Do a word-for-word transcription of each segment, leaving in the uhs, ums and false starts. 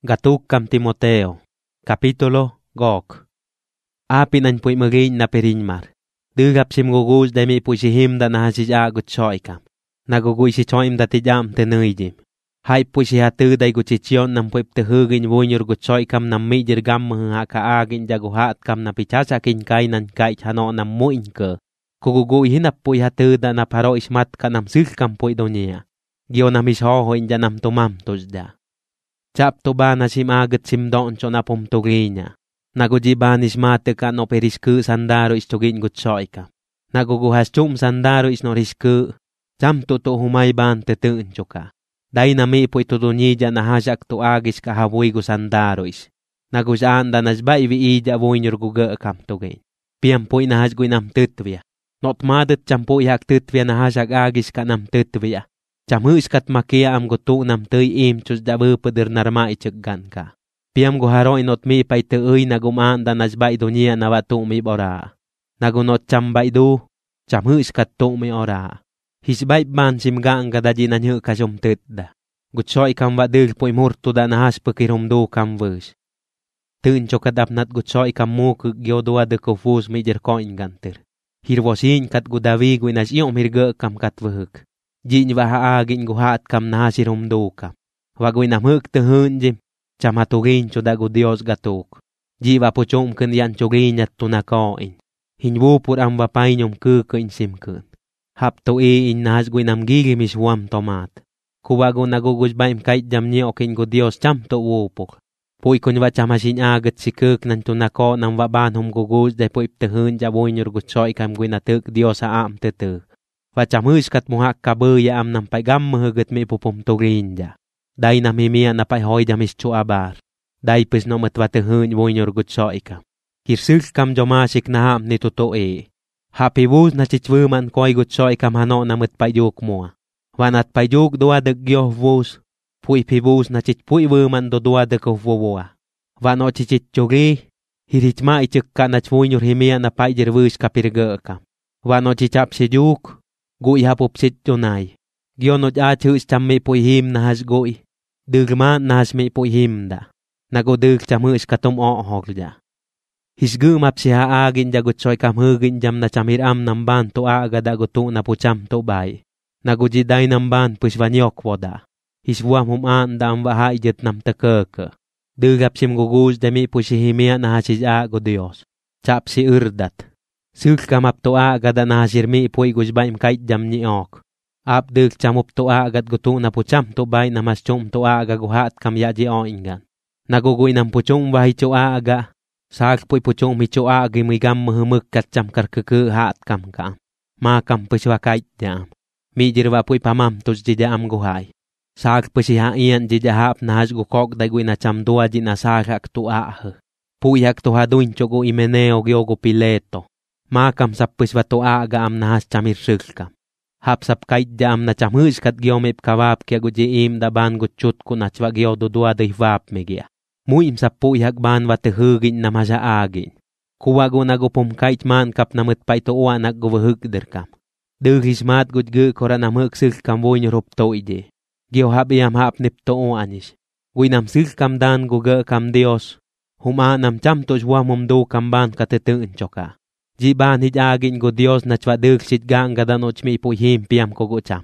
Gatukam Timoteo. Capítulo Gok. Apin an puy magin na perinmar. Dugap sim gugus da mi puy si him da na hasis agut choikam. Naguguy si choim da tijam tenuydim. Hai puy si hatu da guchichion nam puy tehugin wunyor gut choikam nam mijir gam haka agin jaguhat kam na pichasa kin kainan kai chano nam muin ke. Kuguguy hinap puy hatu da na paro ismat ka nam sil kam puy donya. Gyo nam ishoho inja nam tumam tusda. Chap to ba na sim agat sim don cho na pumtuginya. Nagujiban ismate ka no perisku sandaro istugin gut choika. Naguguhas chum sandaro is no risku. Cham to to humay ban tetun choka. Dai na mi po ito dunija na hasak to agis ka hawoy gu sandaro is. Nagusaan da nasba iwi ija woynyor guga kam tugin. Piam po inahas gu inam tutwya. Not madet cham po ihak tutwya na hasak agis ka nam tutwya. Cham hus kat makia am gutu nam tuy im chus da bupeder narma icheggan ka. Piam gu haro inot mi pay tuy na gumaan da nasba idunia na watu mi ora. Nagunot cham baidu, cham hus kat tu mi ora. Hisbay ban simga ang gadaji na nyo kasum tutda. Gutsoy kam wadil po imurto da nahas pakirumdo kam vers. Tun cho kadapnat gutsoy kam mo kugyodoa de kufus mi jerkoin ganter. Hirwosin kat gudawi gu inas iyong mirga kam katvahuk. Jin waha agin guhat kam nahasirumdo kam. Wagoy namhuk tehun jim. Chamatugin cho da gu Dios gatuk. Jiwa po chom kun yan chogin at tunakoin. Hinwo pur am wapay nyom kukuin simkun. Hap to e in nahas gu inam gigimis wam tomat. Kuwago nagugusbaim kahit jam niya okin gu Dios cham to wupok. Puy kunwa chamasin agat si kuk nan tunako nang waban hum gugus day po iptehun jaboy nyor gutsoy kam gu inatuk Dios sa am tetuk. Wachamus kat muhak kabuya am nam paigam mahugot mi pupumturin ja. Day na mimia na paihoy damis chuabar. Day pis no matwatehun woynyor gutsoy kam. Hirsul kam jomasik na ham ni tuto e. Happy wuz na chichwuman koy gutsoy kam hano na matpayuk mua. Wanat payuk doa degyoh wuz. Puy pibuz na chichpuy wuman do doa degoh wuwa. Wano chichichugi. Hirichma ichuk ka na chwunyor himia na payjer wuz kapirga kam. Wano chichap si juk. Gui hapup sit yunay. Gionot achus cham mi puy him na has gui. Dugman na has mi puy him da. Nagodug chamus katum o hogja. Hisgu map si haagin jagutsoy kam hugin jam na chamiram namban to aga da gutu na pucham to bay. Nagujiday namban pusvanyok woda. Hiswam humaan da ang waha ijet nam tekeke. Dugap sim gugus demi pusihimia na hasis ago Dios. Chap si urdat. Suk kamap to aga da na hasirmi puy gusbaim kait jam ni ok. Ap dug chamup to agat gutu na pucham to bay na mas chum to aga guhat kam yaji o ingan. Naguguy nam puchum wahi cho aga. Sak puy puchum mi cho aga migam mahumuk kat cham karkuku hat kam kam. Ma kam puswa kait jam. Mi jirwa puy pamam tus jija am guhay. Sak pusiha iyan jija hap na has gukok da guy na cham doa jina sakak to aha. Puyak to haduin chogo imeneo gyogo pileto. Makam sap puswa to aga am na has chamir sukam. Hap sap kait jam na chamhus kat gyomip kawap kya gujiim da ban guchut ko na chwa gyo dodua da hivap megia. Muim sap puyak ban watehugin na masa agin. Kuwago nagupum kait man kap namut pa ito uwa nagguwahug derkam. Dugismat gudgu kora namhuk sukam woy nyorup to ije. Gyo hap iyam hap nip to uwanis. Guy nam sukam dan guga kam Dios. Huma nam cham to jwa mumdo kam ban katetun choka. Jiban hijagin go Dios na chwa dug sit gang gadanoch mi po him piam ko go cham.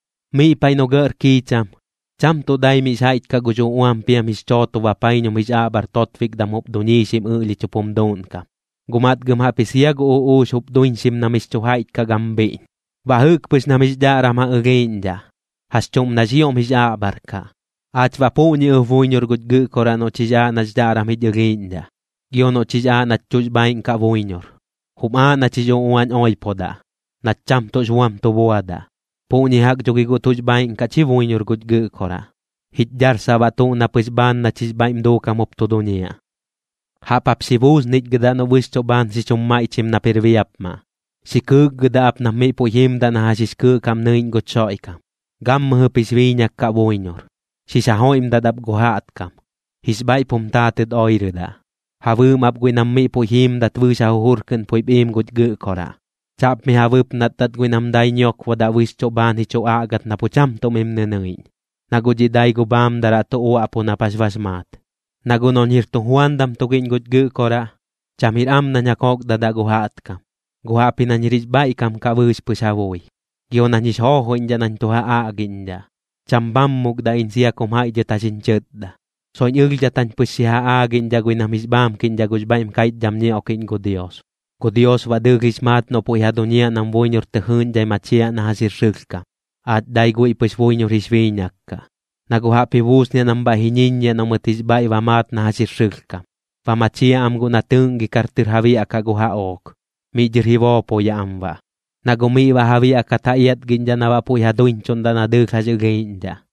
Mi pay no ger ki cham. Cham to day mi sait ka go jo uam piam his choto wa pay no mis abar totfik damop donisim uli chupom don ka. Gumat gumha pisiyag o o sup doin sim na mis chuhait ka gambi. Wahuk pus na mis dara ma again ja. Has chum na siyom his abar ka. At wa po ni uvoy nyor gudgu korano chija na dara mit again ja. Gyono chija na chus bain ka voy nyor. Huma na chiyo uwan oy poda. Na cham to juam to boada. Puni hak jogi go tuj bain ka chivoy nyor gudgu kora. Hitjar sa bato na pisban na chisbaim do kamop to donya. Hapap si buz nit gada no wisto ban si chumma ichim na perviap ma. Si kug gada ap na may po him da na hasis kug kam nain go choy kam. Gam mahupiswi niya ka boy nyor. Si sahoim dadap guhaat kam. Hisbay pumtated oy da. Havum ap gui nam mi po him dat vu sa hurken po ibim gut gu kora. Chap mi havup nat dat gui nam day nyok wada wis cho ban hi cho agat na po cham to mim nenain. Nagujiday gubam dara to o apo na pasvasmat. Nagunonhir to huandam to gin gut gu kora. Chamir am na nyakok dada guhat kam. Guha pinanyiris ba ikam kawus pusavoy. Gyo na nyis hoho inja nan tuha aaginda. Chambam mugda insia kumha ija tasin chetda. Soin ugil jatan pusya aaginda gui namis bam kin jagus baim kait jamnya okin go Dios. Go Dios wa dugis no po ihadonia nam voinyor tehun jay machia na hasir sylka. At day gui pus voinyor hisvinyakka. Naguha pibus niya nang bahininya nang matisba iwamat na hasir sylka. Pamachia am gu natungi kartir havi akaguha ok. Mijir hivo po ya amba. Nagumi wa havi akatayat ginja na wa po ihadoin chonda na dug hasir ginja.